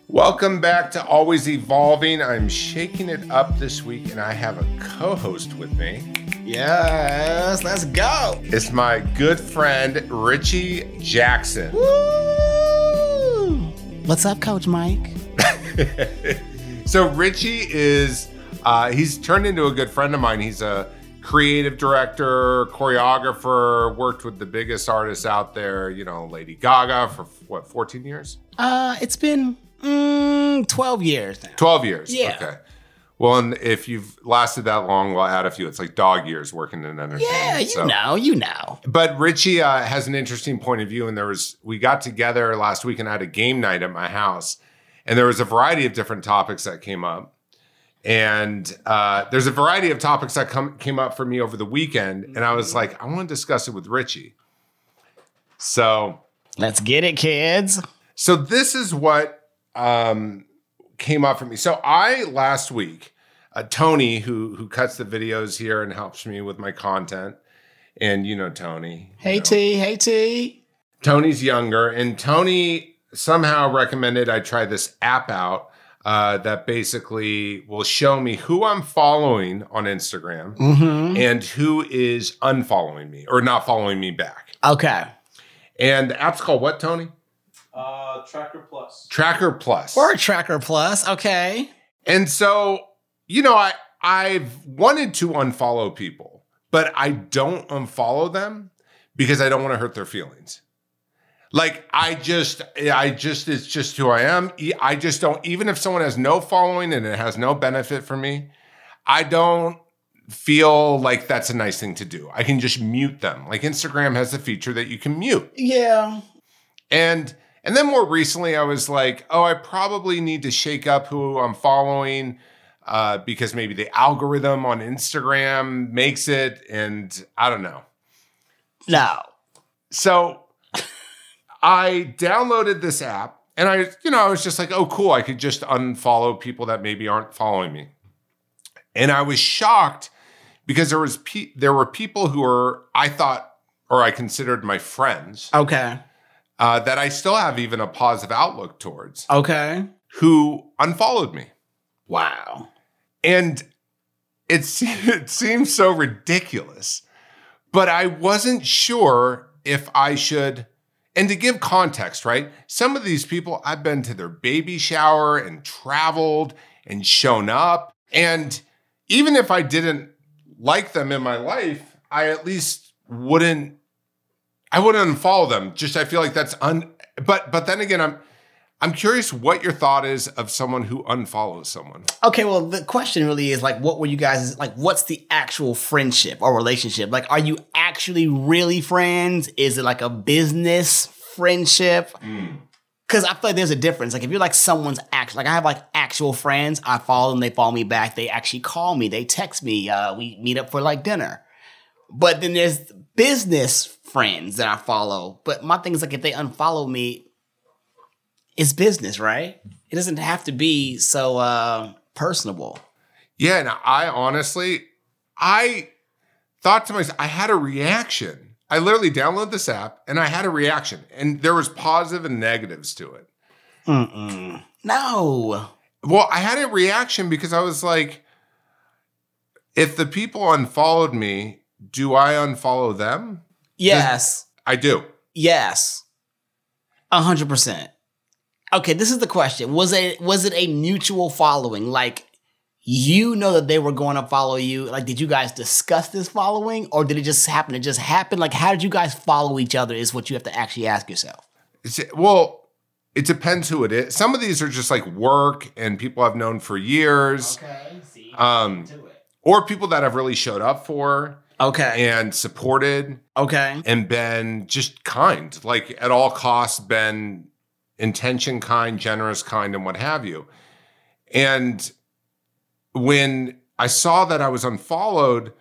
Welcome back to Always Evolving. I'm shaking it up this week, and I have a co-host with me. Yes, let's go. It's my good friend, Richie Jackson. Woo! What's up, Coach Mike? So Richie is, he's turned into a good friend of mine. He's a creative director, choreographer, worked with the biggest artists out there, you know, Lady Gaga for 14 years? It's been 12 years now. 12 years. Yeah. Okay. Well, and if you've lasted that long, we'll add a few. It's like dog years working in entertainment. Yeah, you know. But Richie has an interesting point of view, and we got together last week and had a game night at my house, and there was a variety of different topics that came up. And there's a variety of topics that came up for me over the weekend, and I was like, I want to discuss it with Richie. So let's get it, kids. So this is what came up for me. So last week, Tony, who cuts the videos here and helps me with my content, and you know Tony. Hey T. Tony's younger, and Tony somehow recommended I try this app out that basically will show me who I'm following on Instagram and who is unfollowing me or not following me back. Okay. And the app's called what, Tony? Tracker Plus. Tracker Plus. Or Tracker Plus. Okay. And so, you know, I've wanted to unfollow people, but I don't unfollow them because I don't want to hurt their feelings. Like, it's just who I am. I just don't, even if someone has no following and it has no benefit for me, I don't feel like that's a nice thing to do. I can just mute them. Like Instagram has a feature that you can mute. Yeah. And then more recently, I was like, oh, I probably need to shake up who I'm following because maybe the algorithm on Instagram makes it, and I don't know. No. So I downloaded this app, and I was just like, oh, cool. I could just unfollow people that maybe aren't following me. And I was shocked because there were people who I considered my friends. Okay. That I still have even a positive outlook towards. Okay. Who unfollowed me. Wow. And it seems so ridiculous, but I wasn't sure if I should. And to give context, right? Some of these people, I've been to their baby shower and traveled and shown up. And even if I didn't like them in my life, I at least wouldn't unfollow them. Just, I feel like that's but then again, I'm curious what your thought is of someone who unfollows someone. Okay, well, the question really is like, what were you guys, like, what's the actual friendship or relationship? Like, are you actually really friends? Is it like a business friendship? Because I feel like there's a difference. Like, if you're like someone's like I have like actual friends, I follow them, they follow me back, they actually call me, they text me, we meet up for like dinner. But then there's business friends that I follow. But my thing is like, if they unfollow me, it's business, right? It doesn't have to be so personable. Yeah, and I honestly thought to myself, I had a reaction. I literally downloaded this app and I had a reaction. And there was positive and negatives to it. No. Well, I had a reaction because I was like, if the people unfollowed me, do I unfollow them? Yes. I do. Yes. 100%. Okay, this is the question. Was it a mutual following? Like, you know that they were going to follow you. Like, did you guys discuss this following? Or did it just happen? It just happened? Like, how did you guys follow each other is what you have to actually ask yourself. Well, it depends who it is. Some of these are just like work and people I've known for years. Okay, see. Or people that I've really showed up for. Okay. And supported. Okay. And been just kind. Like, at all costs, been intention kind, generous kind, and what have you. And when I saw that I was unfollowed,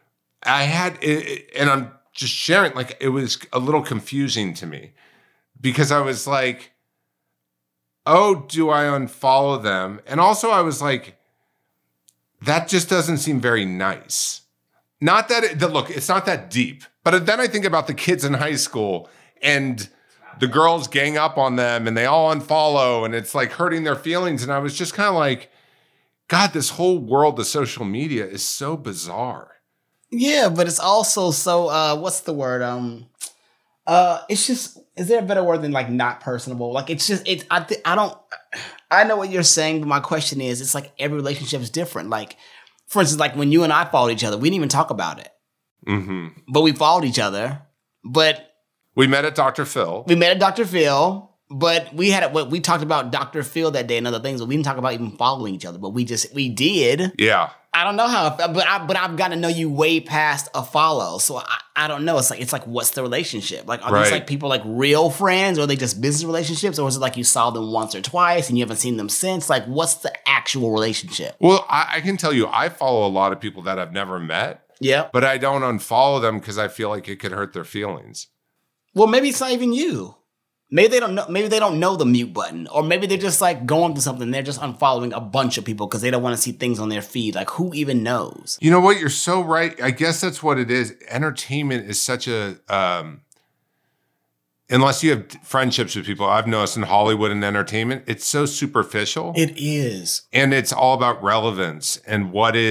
and I'm just sharing, like, it was a little confusing to me because I was like, oh, do I unfollow them? And also I was like, that just doesn't seem very nice. Not that look, it's not that deep. But then I think about the kids in high school and the girls gang up on them and they all unfollow and it's like hurting their feelings. And I was just kind of like, God, this whole world of social media is so bizarre. Yeah, but it's also so, what's the word? It's just, is there a better word than like not personable? Like it's just, I know what you're saying, but my question is, it's like every relationship is different. Like, for instance, like when you and I followed each other, we didn't even talk about it. Mm-hmm. But we followed each other. But we met at Dr. Phil. But we talked about Dr. Phil that day and other things, but we didn't talk about even following each other. But we did. Yeah. I don't know how, but I've got to know you way past a follow. So I don't know. It's like, what's the relationship? Like, are these like people like real friends, or are they just business relationships, or is it like you saw them once or twice and you haven't seen them since? Like, what's the actual relationship? Well, I can tell you, I follow a lot of people that I've never met. Yeah. But I don't unfollow them because I feel like it could hurt their feelings. Well, maybe it's not even you. Maybe they don't know. Maybe they don't know the mute button, or maybe they're just like going through something. They're just unfollowing a bunch of people because they don't want to see things on their feed. Like, who even knows? You know what? You're so right. I guess that's what it is. Entertainment is such a unless you have friendships with people. I've noticed in Hollywood and entertainment, it's so superficial. It is, and it's all about relevance and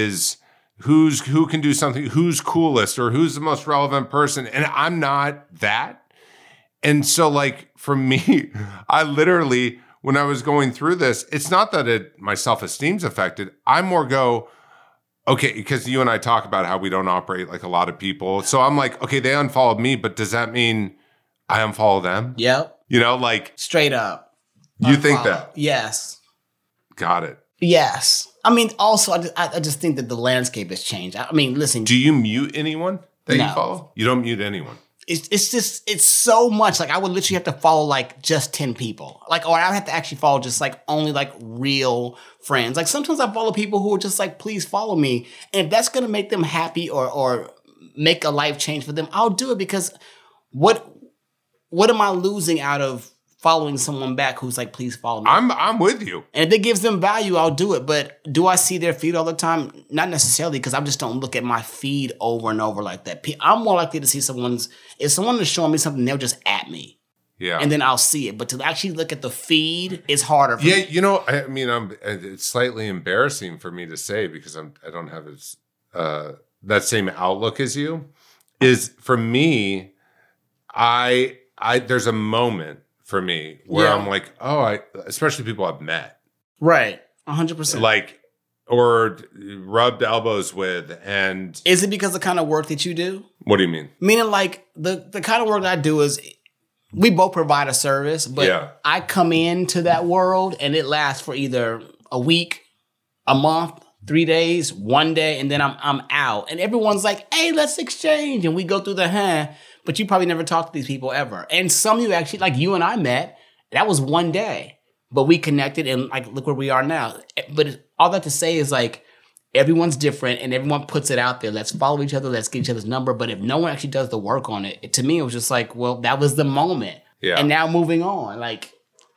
who can do something, who's coolest, or who's the most relevant person. And I'm not that. And so, like, for me, I literally, when I was going through this, it's not that my self-esteem's affected. I more go, okay, because you and I talk about how we don't operate like a lot of people. So I'm like, okay, they unfollowed me, but does that mean I unfollow them? Yep. You know, like. Straight up. You think that? Yes. Got it. Yes. I mean, also, I just think that the landscape has changed. I mean, listen. Do you mute anyone that No. you follow? You don't mute anyone. It's so much. Like, I would literally have to follow like just 10 people. Like, or I would have to actually follow just like only like real friends. Like, sometimes I follow people who are just like, please follow me. And if that's going to make them happy or make a life change for them, I'll do it, because what am I losing out of following someone back who's like, please follow me? I'm with you. And if it gives them value, I'll do it. But do I see their feed all the time? Not necessarily, because I just don't look at my feed over and over like that. I'm more likely to see if someone is showing me something, they'll just at me. Yeah. And then I'll see it. But to actually look at the feed is harder for me. Yeah, you know, I mean, it's slightly embarrassing for me to say, because I don't have that same outlook as you. Is for me, I there's a moment for me where I'm like, especially people I've met. Right. 100%. Like, or rubbed elbows with. And is it because of the kind of work that you do? What do you mean? Meaning, like, the kind of work that I do is, we both provide a service, but I come into that world and it lasts for either a week, a month, 3 days, 1 day, and then I'm out. And everyone's like, hey, let's exchange. And we go through but you probably never talked to these people ever. And some of you actually, like you and I met, that was 1 day, but we connected and like, look where we are now. But all that to say is, like, everyone's different and everyone puts it out there. Let's follow each other. Let's get each other's number. But if no one actually does the work on it, to me, it was just like, well, that was the moment. Yeah. And now moving on. Like,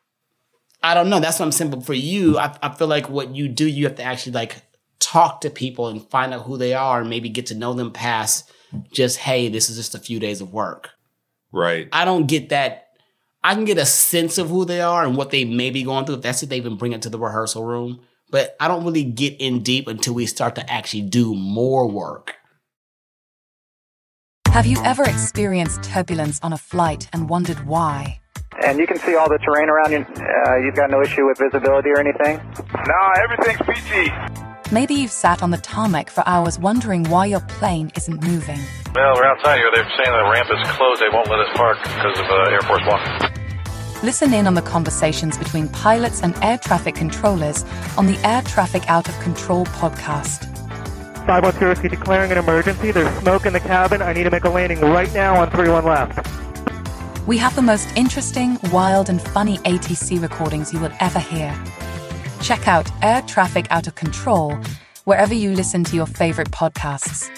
I don't know. That's what I'm saying. But for you, I feel like what you do, you have to actually like talk to people and find out who they are and maybe get to know them past just, hey, this is just a few days of work. Right. I don't get that. I can get a sense of who they are and what they may be going through, if that's if they even bring it to the rehearsal room. But I don't really get in deep until we start to actually do more work. Have you ever experienced turbulence on a flight and wondered why? And you can see all the terrain around you. You've got no issue with visibility or anything? No, everything's PG. Maybe you've sat on the tarmac for hours wondering why your plane isn't moving. Well, we're outside here. They're saying the ramp is closed. They won't let us park because of Air Force One. Listen in on the conversations between pilots and air traffic controllers on the Air Traffic Out of Control podcast. 510 declaring an emergency. There's smoke in the cabin. I need to make a landing right now on 31 left. We have the most interesting, wild, and funny ATC recordings you will ever hear. Check out Air Traffic Out of Control wherever you listen to your favorite podcasts.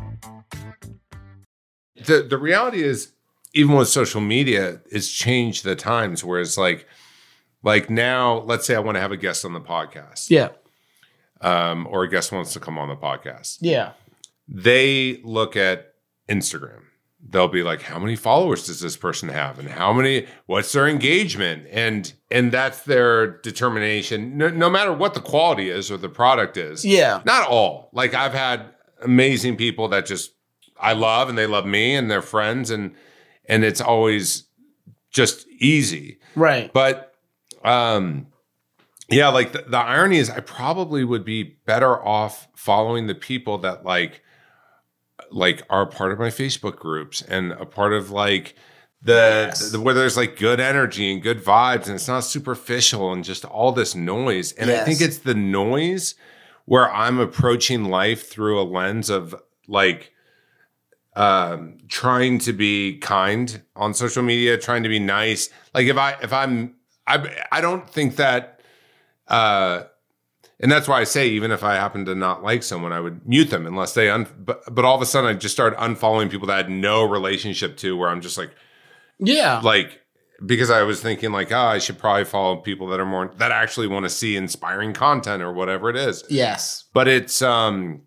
The reality is, even with social media, it's changed the times. Whereas like now, let's say I want to have a guest on the podcast. Yeah. Or a guest wants to come on the podcast. Yeah. They look at Instagram. they'll be like, how many followers does this person have? And what's their engagement? And that's their determination, no matter what the quality is or the product is. Yeah. Not all. Like I've had amazing people that just I love and they love me and they're friends and it's always just easy. Right. But yeah, like the irony is I probably would be better off following the people that like are a part of my Facebook groups and a part of like where there's like good energy and good vibes and it's not superficial and just all this noise. And I think it's the noise where I'm approaching life through a lens of like trying to be kind on social media, trying to be nice. Like I don't think that, and that's why I say, even if I happen to not like someone, I would mute them unless they, but all of a sudden I just started unfollowing people that I had no relationship to where I'm just like, yeah, like, because I was thinking like, I should probably follow people that are that actually want to see inspiring content or whatever it is. Yes. But to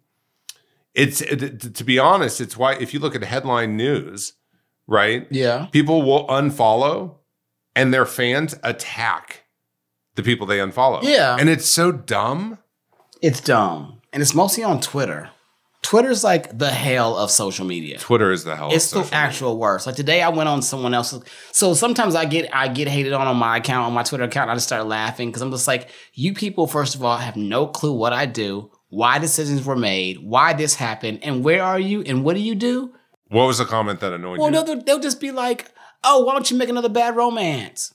be honest, it's why if you look at headline news, right? Yeah. People will unfollow and their fans attack the people they unfollow. Yeah. And it's so dumb. It's dumb. And it's mostly on Twitter. Twitter's like the hell of social media. Twitter is the hell it's of social media. It's the actual worst. Like today I went on someone else's. So sometimes I get hated on my account, on my Twitter account. And I just start laughing because I'm just like, you people, first of all, have no clue what I do, why decisions were made, why this happened, and where are you, and what do you do? What was the comment that annoyed you? Well, they'll just be like, oh, why don't you make another Bad Romance?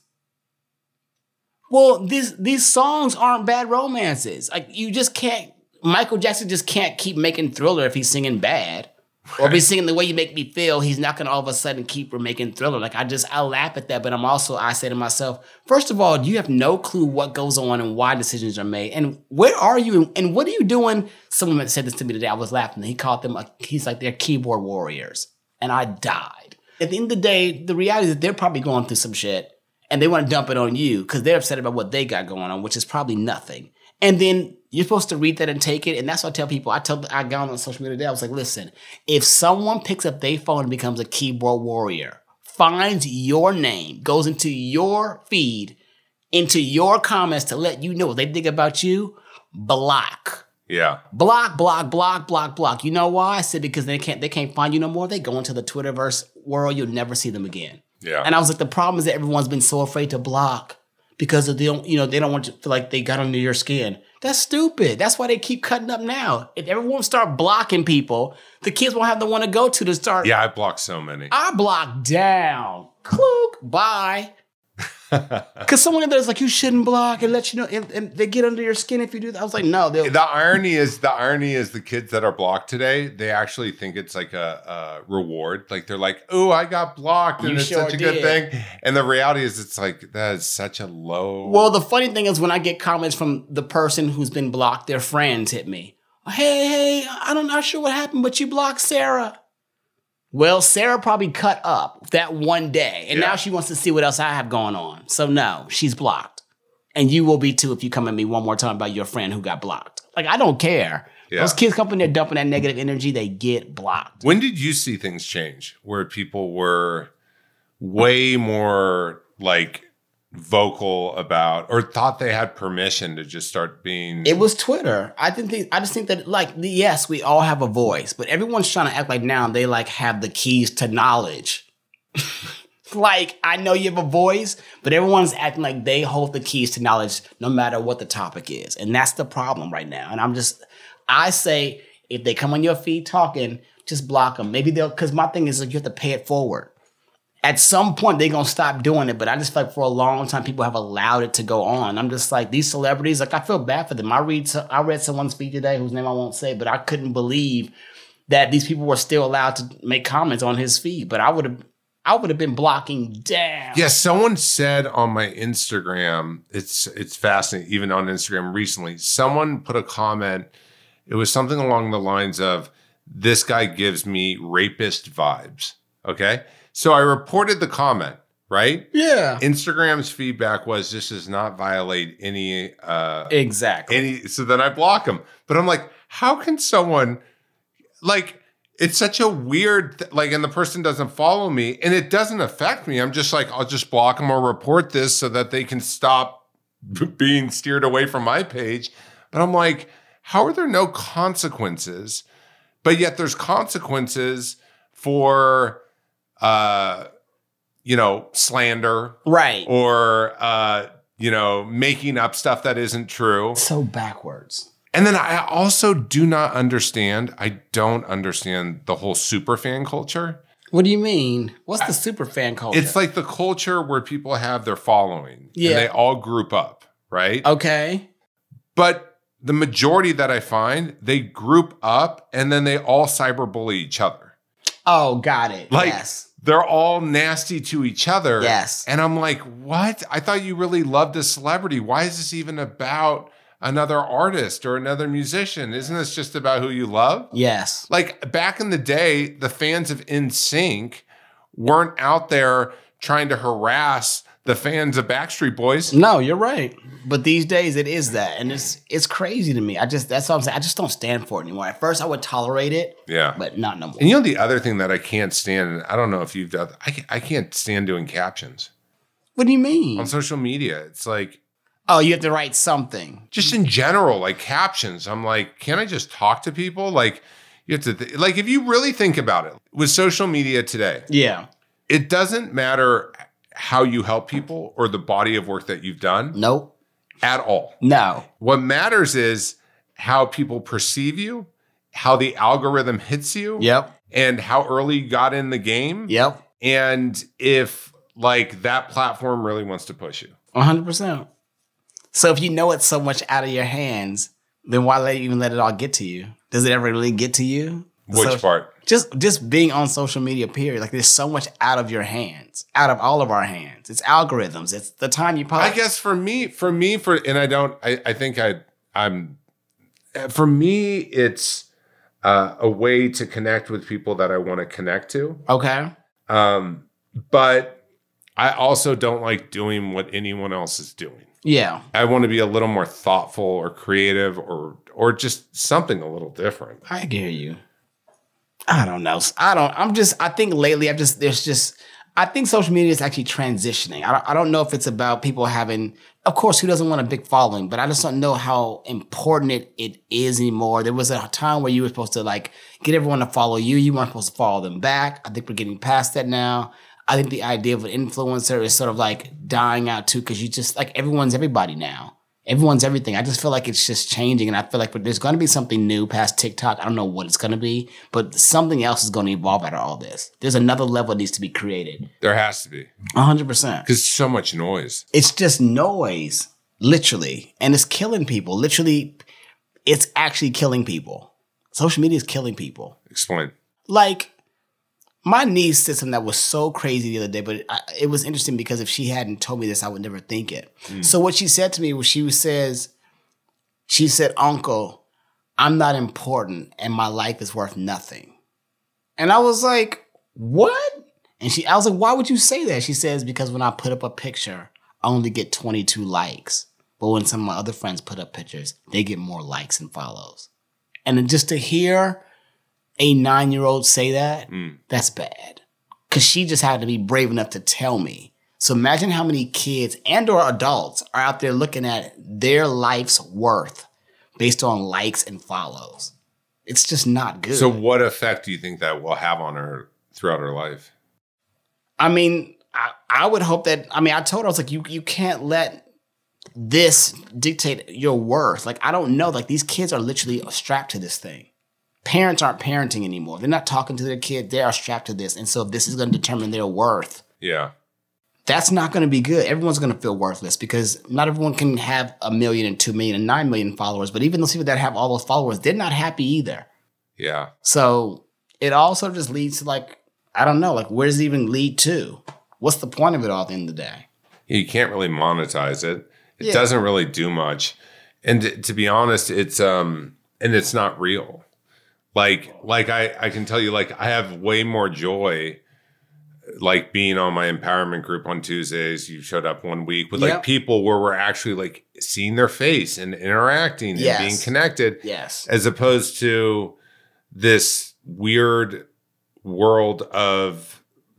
Well, these songs aren't bad romances. Like you just can't. Michael Jackson just can't keep making Thriller if he's singing bad, or if he's singing The Way You Make Me Feel. He's not gonna all of a sudden keep making Thriller. Like I laugh at that, but I say to myself, first of all, you have no clue what goes on and why decisions are made, and where are you, and what are you doing? Someone said this to me today. I was laughing. He called them he's like they're keyboard warriors, and I died. At the end of the day, the reality is that they're probably going through some shit. And they want to dump it on you because they're upset about what they got going on, which is probably nothing. And then you're supposed to read that and take it. And that's what I tell people. I got on social media today. I was like, listen, if someone picks up their phone and becomes a keyboard warrior, finds your name, goes into your feed, into your comments to let you know what they think about you, block. Yeah. Block. You know why? I said because they can't find you no more. They go into the Twitterverse world. You'll never see them again. Yeah. And I was like, the problem is that everyone's been so afraid to block because they don't want to feel like they got under your skin. That's stupid. That's why they keep cutting up now. If everyone start blocking people, the kids won't have the one to go to start. Yeah, I blocked so many. I blocked down. Clook. Bye. Because someone in there's like, you shouldn't block and let you know, and they get under your skin if you do that. I was like, no. The irony is the kids that are blocked today, they actually think it's like a reward. Like they're like, oh, I got blocked and it's such a good thing. And the reality is it's like, that is such a low. Well, the funny thing is when I get comments from the person who's been blocked, their friends hit me. Hey, I'm not sure what happened, but you blocked Sarah. Well, Sarah probably cut up that one day, and now she wants to see what else I have going on. So no, she's blocked. And you will be too if you come at me one more time about your friend who got blocked. Like, I don't care. Yeah. Those kids come in there dumping that negative energy, they get blocked. When did you see things change where people were way more like vocal about or thought they had permission to just start being? It was Twitter. I just think that like, yes, we all have a voice, but everyone's trying to act like now they like have the keys to knowledge. Like, I know you have a voice, but everyone's acting like they hold the keys to knowledge no matter what the topic is. And that's the problem right now. And I say, if they come on your feed talking, just block them. Maybe because my thing is like, you have to pay it forward. At some point, they're going to stop doing it. But I just feel like for a long time, people have allowed it to go on. I'm just like, these celebrities, like, I feel bad for them. I read someone's feed today whose name I won't say, but I couldn't believe that these people were still allowed to make comments on his feed. But I would have been blocking down. Yeah, someone said on my Instagram, it's fascinating, even on Instagram recently, someone put a comment. It was something along the lines of, this guy gives me rapist vibes. Okay? So I reported the comment, right? Yeah. Instagram's feedback was, this does not violate any... exactly. So then I block him. But I'm like, how can someone... Like, it's such a weird, like, and the person doesn't follow me and it doesn't affect me. I'm just like, I'll just block them or report this so that they can stop being steered away from my page. But I'm like, how are there no consequences? But yet there's consequences for, slander. Right. Or, making up stuff that isn't true. So backwards. And then I also do not understand. I don't understand the whole super fan culture. What do you mean? What's the super fan culture? It's like the culture where people have their following. Yeah. And they all group up, right? Okay. But the majority that I find, they group up and then they all cyberbully each other. Oh, got it. Like, yes. they're all nasty to each other. Yes. And I'm like, what? I thought you really loved a celebrity. Why is this even about another artist or another musician? Isn't this just about who you love? Yes. Like back in the day, the fans of NSYNC weren't out there trying to harass the fans of Backstreet Boys. No, you're right. But these days it is that. And it's crazy to me. That's what I'm saying. I just don't stand for it anymore. At first I would tolerate it. Yeah. But not no more. And the other thing that I can't stand, and I don't know if you've done, I can't stand doing captions What do you mean? on social media. It's like, Oh, you have to write something. just in general, like captions. I'm like, can't I just talk to people? Like, you have to, like, if you really think about it, with social media today, Yeah. it doesn't matter how you help people or the body of work that you've done Nope. at all. No. What matters is how people perceive you, how the algorithm hits you, Yep. and how early you got in the game, Yep. and if like that platform really wants to push you. 100%. So if you know it's so much out of your hands, then why even let it all get to you? Does it ever really get to you? Which part? Just being on social media, period. Like there's so much out of your hands, out of all of our hands. It's algorithms. It's the time you post. I guess for me, it's a way to connect with people that I want to connect to. Okay. But I also don't like doing what anyone else is doing. Yeah. I want to be a little more thoughtful or creative or just something a little different. I hear you. I don't know. I think lately I think social media is actually transitioning. I don't know if it's about people having, of course, who doesn't want a big following, but I just don't know how important it is anymore. There was a time where you were supposed to like get everyone to follow you. You weren't supposed to follow them back. I think we're getting past that now. I think the idea of an influencer is sort of like dying out too, because you just like everyone's everybody now. Everyone's everything. I just feel like it's just changing, and I feel like there's going to be something new past TikTok. I don't know what it's going to be, but something else is going to evolve out of all this. There's another level that needs to be created. There has to be. 100%. Because so much noise. It's just noise, literally, and it's killing people. Literally, it's actually killing people. Social media is killing people. Explain. Like, my niece said something that was so crazy the other day, but it was interesting because if she hadn't told me this, I would never think it. So what she said to me was she said, "Uncle, I'm not important and my life is worth nothing." And I was like, what? And I was like, why would you say that? She says, because when I put up a picture, I only get 22 likes. But when some of my other friends put up pictures, they get more likes and follows. And then just to hear a 9-year-old say that, that's bad. Because she just had to be brave enough to tell me. So imagine how many kids and or adults are out there looking at their life's worth based on likes and follows. It's just not good. So what effect do you think that will have on her throughout her life? I mean, I would hope that, I told her, I was like, you can't let this dictate your worth. Like, I don't know. Like, these kids are literally strapped to this thing. Parents aren't parenting anymore. They're not talking to their kid. They are strapped to this. And so if this is going to determine their worth, Yeah. that's not going to be good. Everyone's going to feel worthless because not everyone can have 1 million and 2 million and 9 million followers. But even those people that have all those followers, they're not happy either. Yeah. So it also just leads to like, I don't know, like where does it even lead to? What's the point of it all at the end of the day? You can't really monetize it. It Yeah. doesn't really do much. And to be honest, it's not real. Like I can tell you, like, I have way more joy, like being on my empowerment group on Tuesdays. You showed up one week with like Yep. people where we're actually like seeing their face and interacting Yes. and being connected. Yes. As opposed to this weird world of,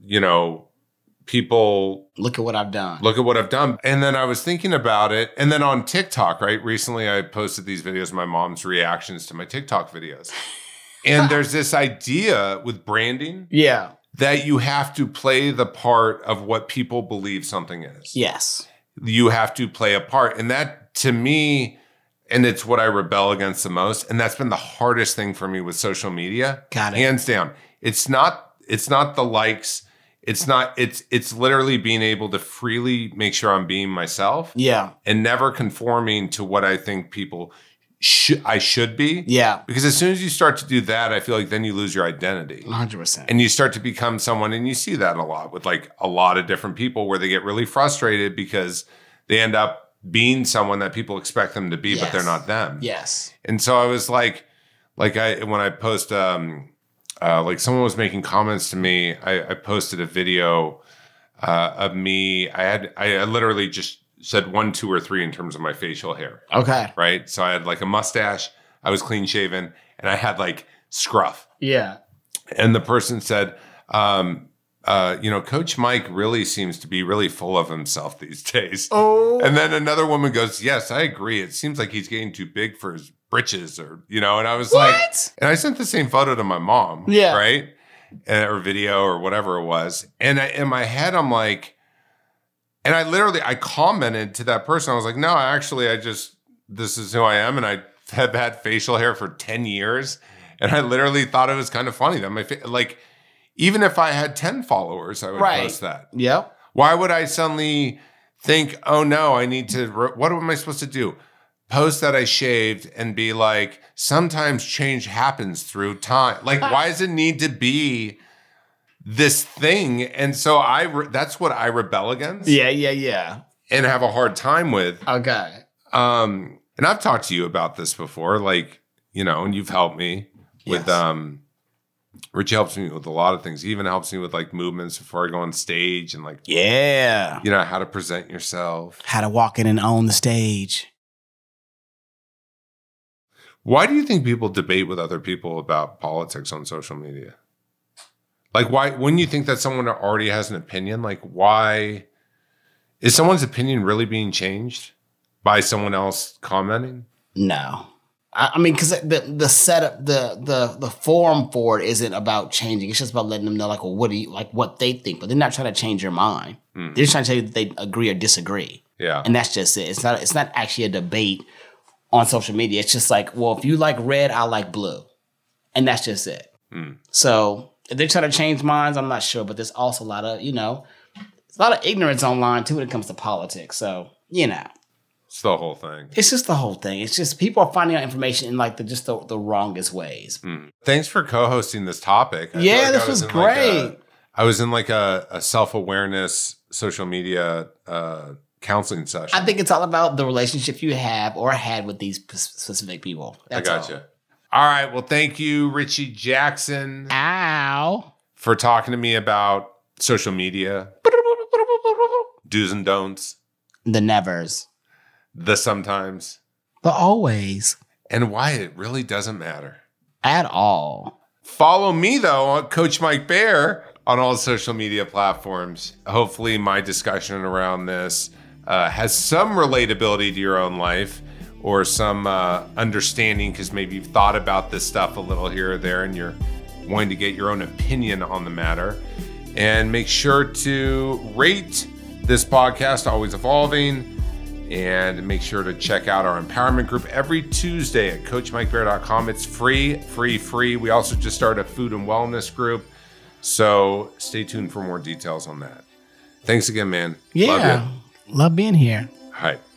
people Look at what I've done. look at what I've done. And then I was thinking about it. And then on TikTok, right? Recently I posted these videos, my mom's reactions to my TikTok videos. And there's this idea with branding Yeah. that you have to play the part of what people believe something is. Yes. You have to play a part. And that to me, and it's what I rebel against the most. And that's been the hardest thing for me with social media. Got it. Hands down. It's not the likes. It's literally being able to freely make sure I'm being myself. Yeah. And never conforming to what I think people I should be. Yeah. Because as soon as you start to do that, I feel like then you lose your identity. 100%. And you start to become someone, and you see that a lot with like a lot of different people where they get really frustrated because they end up being someone that people expect them to be, but they're not them. Yes. And so I was when I post, like someone was making comments to me, I posted a video of me. I literally just said 1, 2, or 3 in terms of my facial hair. Okay. Right. So I had like a mustache, I was clean shaven, and I had like scruff. Yeah. And the person said, Coach Mike really seems to be really full of himself these days. Oh. And then another woman goes, yes, I agree. It seems like he's getting too big for his britches and I was like, and I sent the same photo to my mom. Yeah. Right. Or video or whatever it was. And in my head, I'm like, and I commented to that person. I was like, no, this is who I am. And I have had facial hair for 10 years. And I literally thought it was kind of funny that even if I had 10 followers, I would post that. Yep. Why would I suddenly think, oh no, I need to, what am I supposed to do? Post that I shaved and be like, sometimes change happens through time. Like, why does it need to be this thing? And so that's what I rebel against. Yeah. And have a hard time with. Okay. And I've talked to you about this before, and you've helped me with, Richie helps me with a lot of things. He even helps me with like movements before I go on stage and how to present yourself. How to walk in and own the stage. Why do you think people debate with other people about politics on social media? Like, why wouldn't you think that someone already has an opinion? Like, why is someone's opinion really being changed by someone else commenting? No. I mean, because the setup, the forum for it isn't about changing. It's just about letting them know, like, well, what they think. But they're not trying to change your mind. They're just trying to tell you that they agree or disagree. Yeah. And that's just it. It's not actually a debate on social media. It's just like, well, if you like red, I like blue. And that's just it. So if they try to change minds, I'm not sure. But there's also a lot of, there's a lot of ignorance online, too, when it comes to politics. So, It's the whole thing. It's just the whole thing. It's just people are finding out information in like the wrongest ways. Thanks for co-hosting this topic. I feel like this was great. I was in like a self-awareness social media counseling session. I think it's all about the relationship you have or had with these specific people. That's I gotcha. All right. Well, thank you, Richie Jackson. Ow. For talking to me about social media, do's and don'ts, the nevers, the sometimes, the always, and why it really doesn't matter at all. Follow me, though, on Coach Mike Bayer on all social media platforms. Hopefully my discussion around this has some relatability to your own life or some understanding, because maybe you've thought about this stuff a little here or there and you're wanting to get your own opinion on the matter. And make sure to rate this podcast, Always Evolving, and make sure to check out our empowerment group every Tuesday at CoachMikeBayer.com. It's free. We also just started a food and wellness group, so stay tuned for more details on that. Thanks again, man. Yeah, love being here. All right.